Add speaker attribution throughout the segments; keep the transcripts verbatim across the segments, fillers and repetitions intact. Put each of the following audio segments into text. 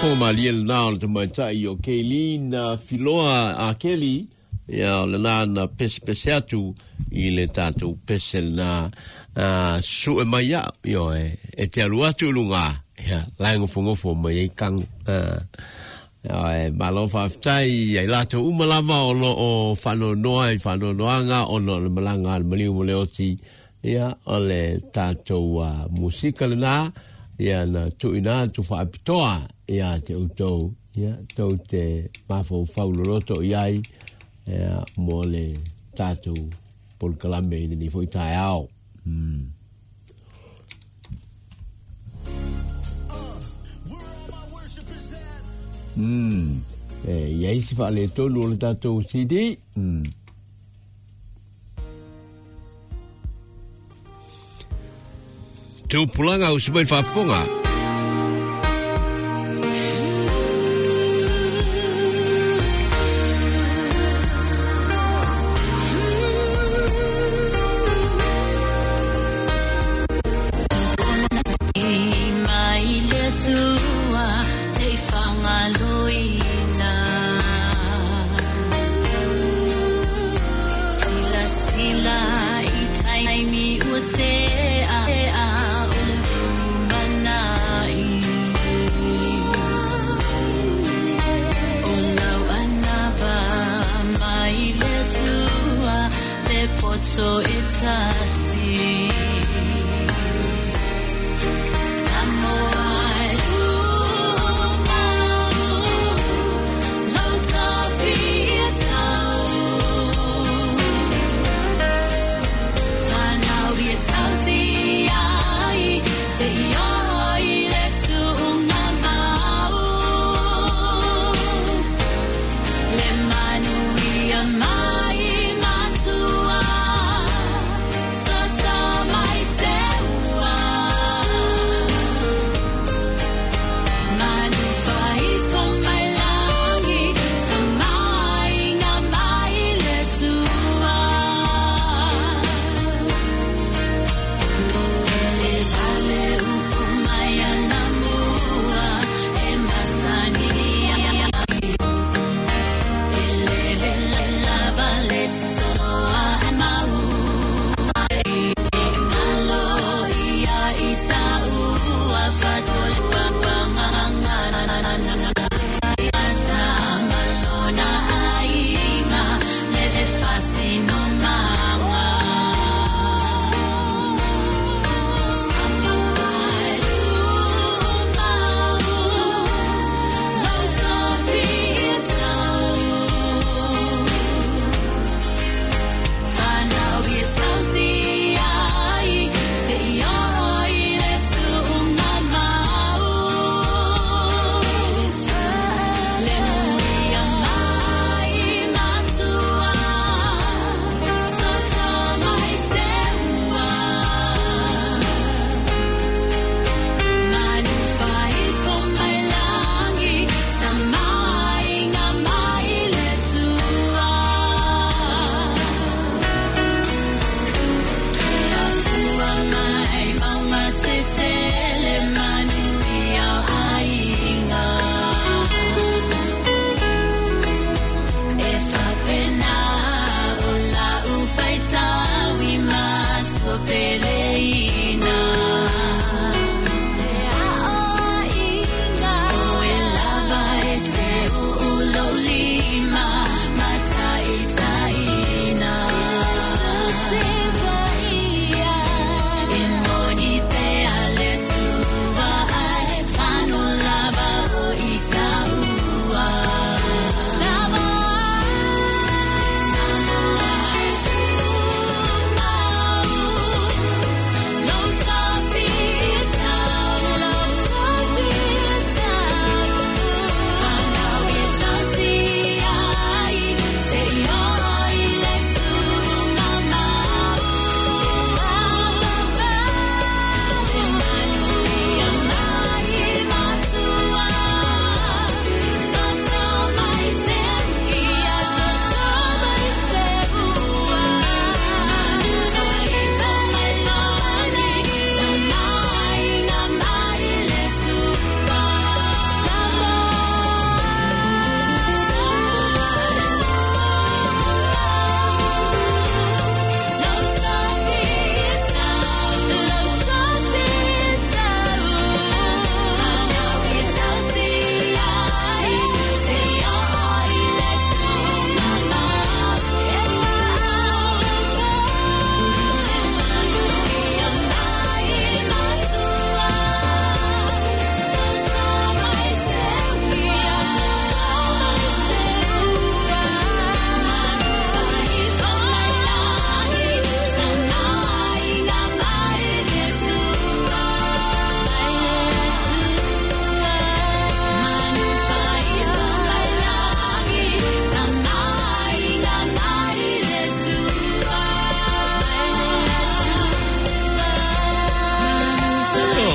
Speaker 1: forma liel na le mai tai o Kelina Filoa a Kelly ya le na na pes pesatu i le tatu pesel na su e mai ya yo e e te alua tu lunga ya lango fongo fo mai kang ya malo fa tai ya lato umalama o lo o fano noa i fano noanga o no le malanga le maliu mo le oti ya ole tatu musika le na ya na tu ina tu fa pitoa ya te utou ya tau te mafo fauloroto iai ya mole tatu por kalame ni foi tai ao mm mm eh iai si fa le to lo tatu C D mm tu pulanga o sibai fa fonga
Speaker 2: So it's a sea. Sama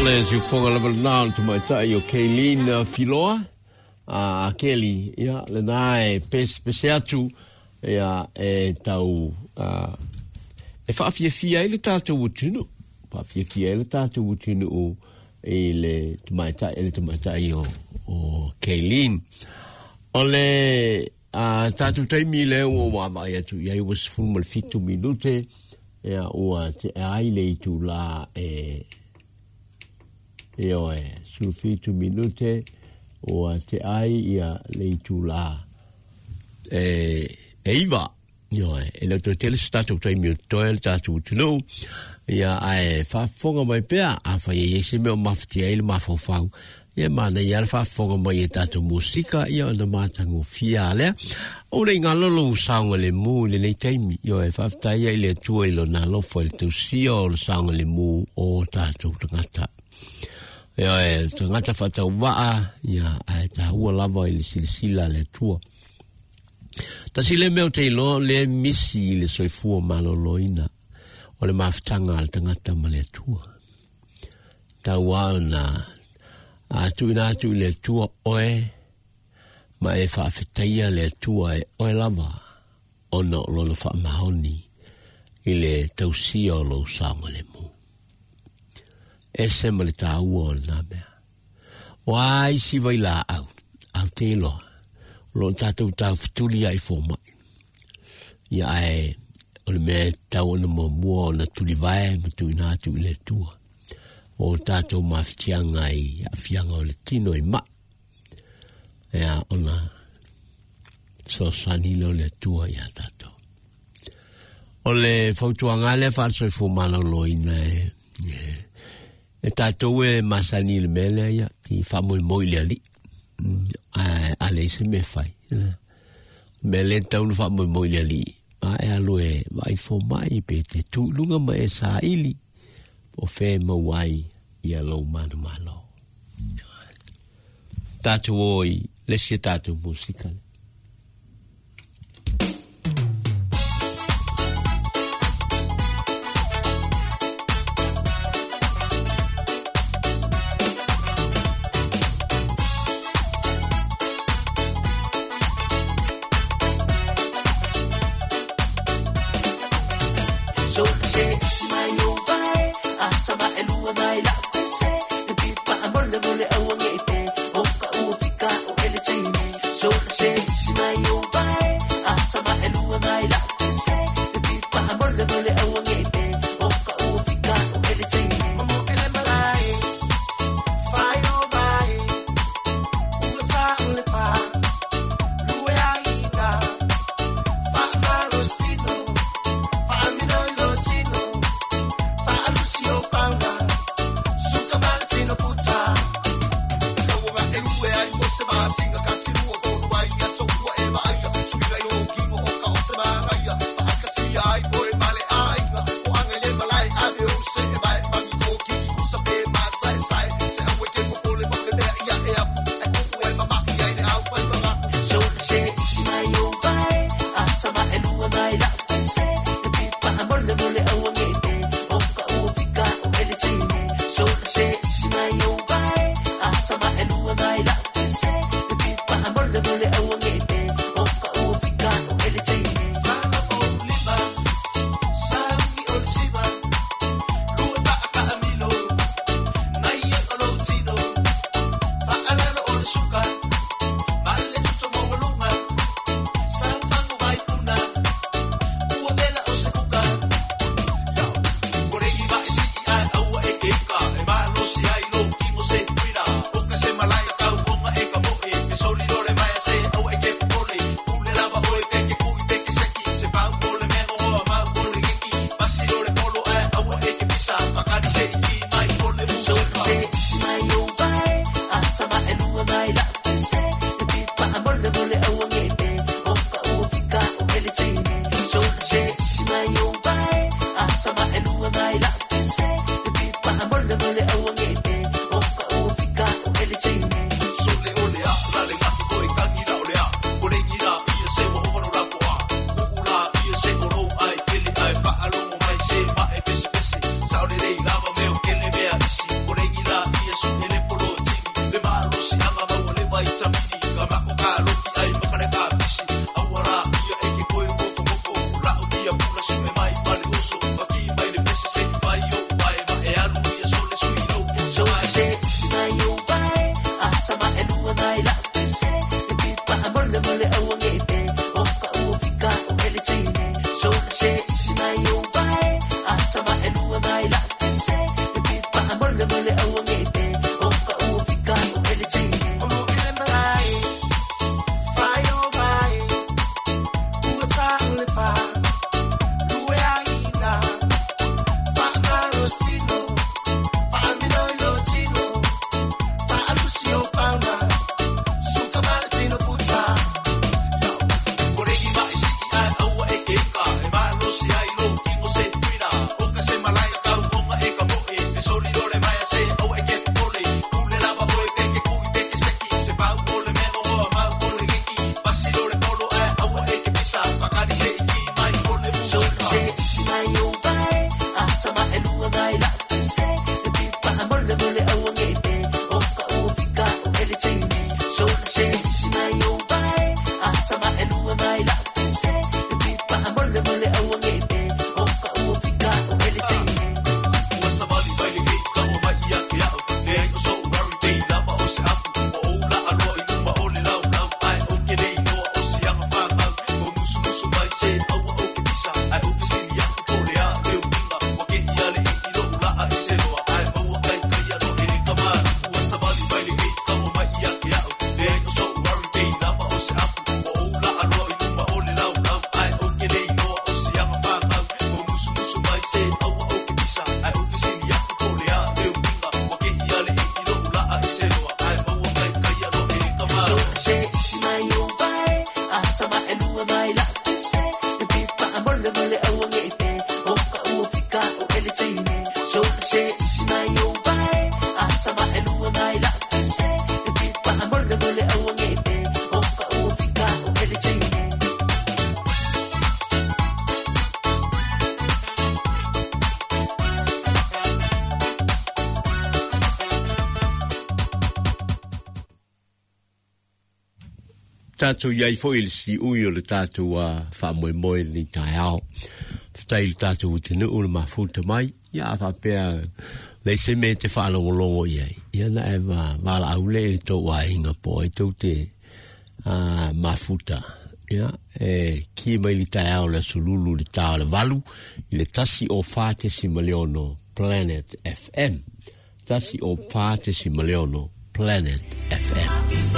Speaker 1: le si fonga la na tu mai tai o Kaylin Filoa a Kelly ya le nai pes peseatu ya e tau a e fa fie fie ele tatu utinu fa fie fie ele tatu utinu o ele tu mai tai ele tu mai tai o o Kaylin ole a tatu tai mile o wa va ya tu ya was full mal fitu minute ya o te ai le tu la e Io e sul fitu minute o a te ai ia leitu la e e iva io e e la totale stato tra i miei toel tatu tunu ia ai fa fonga mai pea a fa ie se me mafti ele ma fa fa ia mana ia fa fonga mai tatu musica ia na matango fiale o le ngalo lo sango le mu le le taimi io e fa sta ia le tu e lo na lo fo il tu si o lo sango le mu o tatu ngata Ia e, tu ngata whatau waa, ia, ai ta hua lava i le silisila le tua. Ta si le meo te ilo, le misi le soifua maloloina, o le mawhitanga al tangata ma le tua. Ta wao na, atu ina atu i le tua oe, ma e whaafetaia le tua e oe lava, o na lolo wha mahoni, i le tausia o lo saunga le mu. Ese ma le tāua o nā mea. O ai si vai la au, au te loa. Lo tātou tāu futuli ai fō mai. Ia ai, o le mea tau ana mua mua o na tuli vai, ma tui nā tu i le tua. O tātou mawhitianga i a fianga o le tino i ma. Ia ona, so sanilo le tua i a tātou. O le fautuanga le whaasoi fō mana loina e, yeah. E tātou e masani le mele ia, ti whamui moi le ali. A le se me fai. Mele tau nu whamui moi le ali. A e alo e vai fo mai pe te tu lunga ma e sa ili. O fe ma wai i alo manu malo. Tātou oi, le se tātou musikale.
Speaker 3: Ay, boy, vale, ay.
Speaker 1: Tātou iai fo il si ui o le tātou a wha moe moe ni tai ao. Stai le tātou tinu ule mafuta mai. Ia a whapea le se me te whanongo longo iai. Ia na e ma wala aule e tō wa inga po e tō te uh, mafuta. Ia e ki mai li tai ao le sululu li tāo le walu. I le tasi o whāte si maleono Planet F M. Tasi o whāte si maleono Planet F M.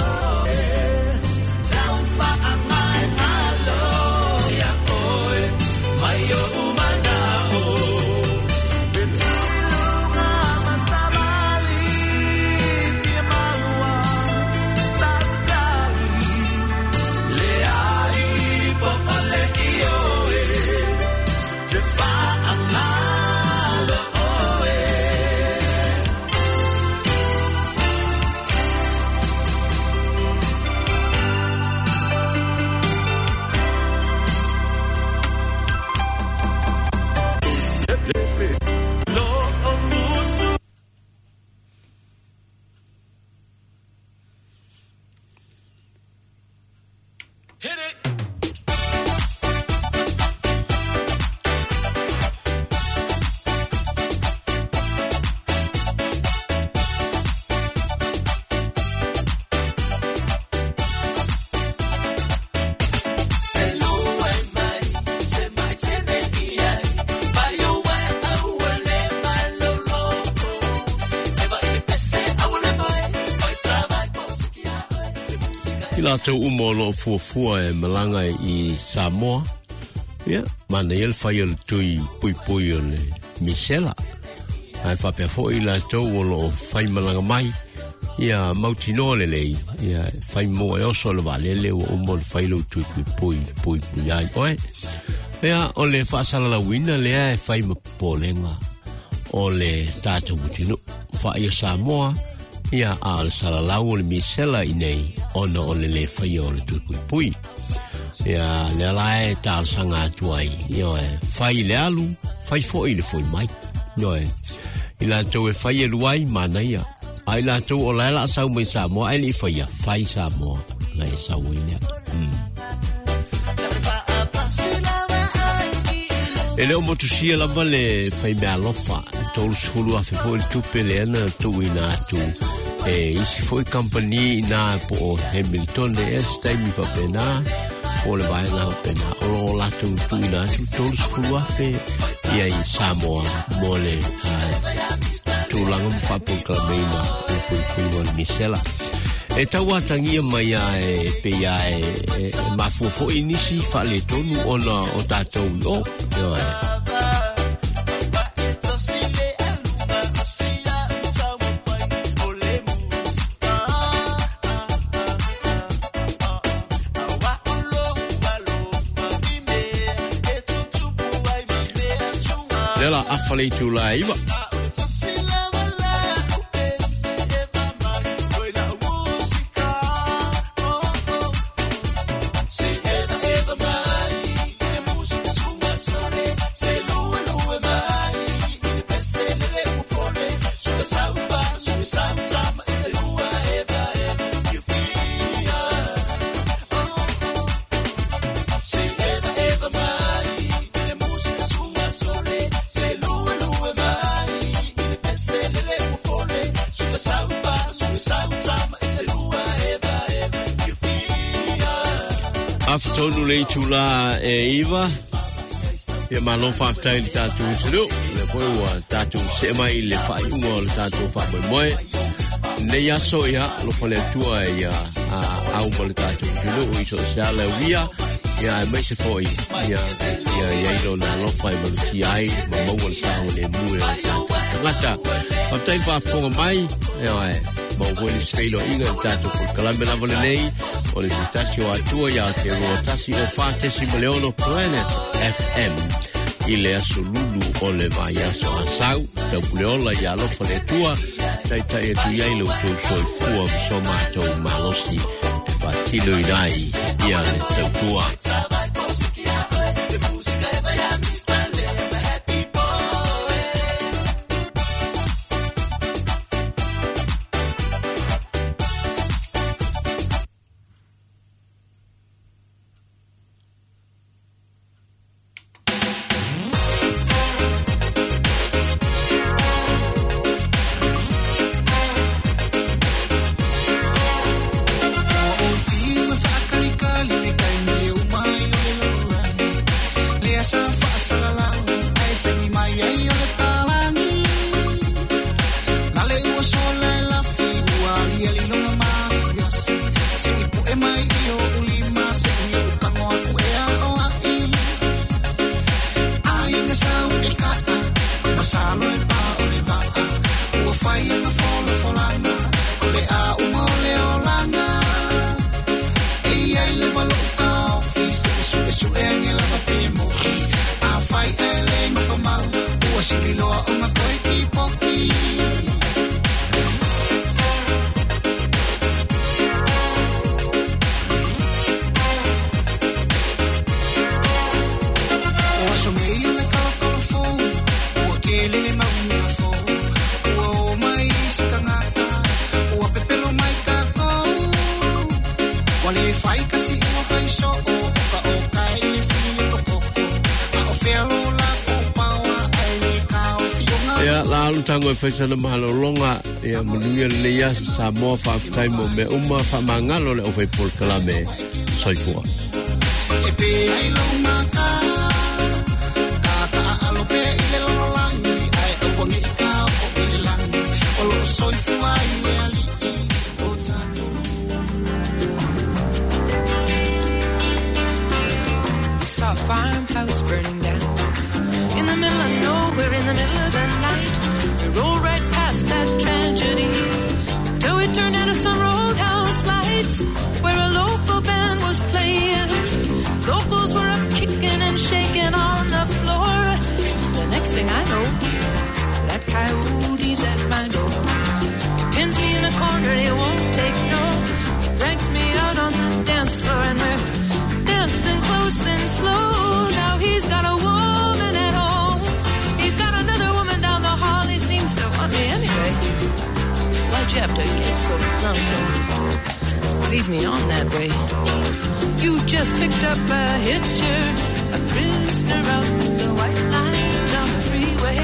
Speaker 1: Tau umolo fuafua e malanga I Samoa. Ia, mana il fai il tui pui pui o le misela. Ai whapea fo I la tau o fai malanga mai. Ia mautino le lei. Ia fai moa e oso le valele o umo le fai lo tui pui pui pui pui ai. Oe, ia o le whaasala la wina lea e fai mapolenga o le tātou mutino. Whai o Samoa. Ia a le salalau o le misela I nei ona o le le whai o le tupui pui. Ia le alae tāl sanga atuai. Ia e whai le alu, whai fo I le fo I mai. Ia e, I la tau e whai e luai mana ia. Ai la tau o laila sau mai Samoa, ai li whai a whai Samoa. La e sau I lea. Mm. E leo motusia lava le whai mea lofa. Tolu skulu a fefo il tupe le ana tu ina atu. E isi foi company ina po Hamilton le estai mi fa pena o le vai na pena o la tu tu na tu tolu sfua fe ia i Samoa mole tu lang fa pu ka meina e pu pu mon misela e taua tangia mai e pe ia e mafofo inisi fa le tonu ona o tatou o yo Ela afalei tu la iba. Aftonu le tula e iva ia malo faftai le tatu tulu le foi wa tatu se mai le fai un le tatu fa moi moi ne ya so ya lo fole tua ya a au mo le tatu tulu i so sala via ya mai se foi ya ya ya lo na lo fai mo ti ai mo mo le sa le mu le tatu ngata faftai fa fo mai e ai mo voli sfeilo inga tato por calambe la vole nei o le tasio atua ya te rotasi o fate si Leono Planet F M ile asululu o le vaya so asau te puleola ya lo fole tua tai tai tu ya ilo tu so fu so mato malosi e fatilo idai ya le tua tango e faisana malo longa e munuia le ia sa mo fa tai mo me uma fa mangalo le o fai por kalame soifua e pe ai lo maka ka alo pe ile lo langi ai o wangi ka o ile langi o lo soifua ile ali o tato saw a farmhouse burning down in the middle of nowhere in the middle of the night. We rolled right past that tragedy till we turned into some roadhouse lights where a local band was playing. Locals were up kicking and shaking on the floor. The next thing I know, that coyote's at my door. He pins me in a corner, he won't take no. He drags me out on the dance floor and we're dancing close and slow. Now he's got a woman at home. He's got another woman down the hall. He seems to want me anyway. Why'd you have to get so clumped and leave me on that way? You just picked up a hitcher, a prisoner out the white lines on the freeway.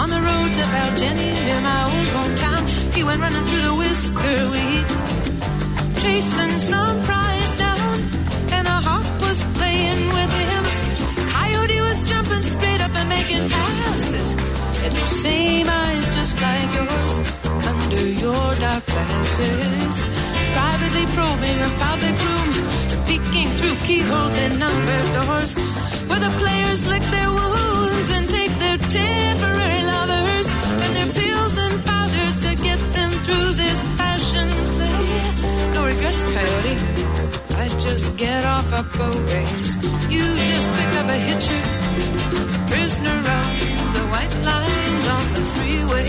Speaker 3: On the road to Baljenny, near my old hometown, he went running through the whisker weed, chasing some prize down, and a hawk was playing with him. Coyote was jumping straight up and making passes, and those same eyes just like yours, under your dark glasses, privately probing in public rooms, peeking through keyholes in numbered doors, where the players lick their wounds and take their temporary lovers and their pills and powders to get them through this passion play. No regrets, Coyote, I just get off a boat race. You just pick up a hitcher, prisoner of the white lines on the freeway.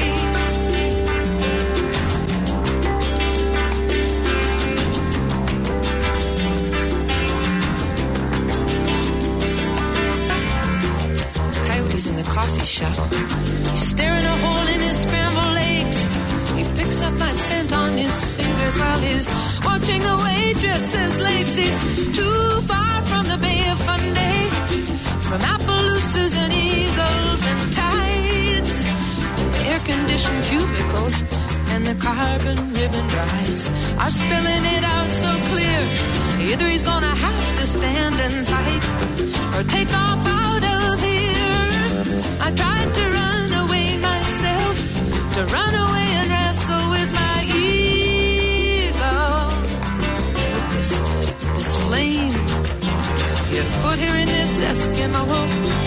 Speaker 3: In the coffee shop, he's staring a hole in his scrambled eggs. He picks up my scent on his fingers while he's watching the waitress's legs. He's too far from the Bay of Fundy, from Appaloosas and eagles and tides, and the air-conditioned cubicles and the carbon ribbon rides are spelling it out so clear. Either he's gonna have to stand and fight or take off out of here. I tried to run away myself, to run away and wrestle with my ego, with this, this flame you put here in this Eskimo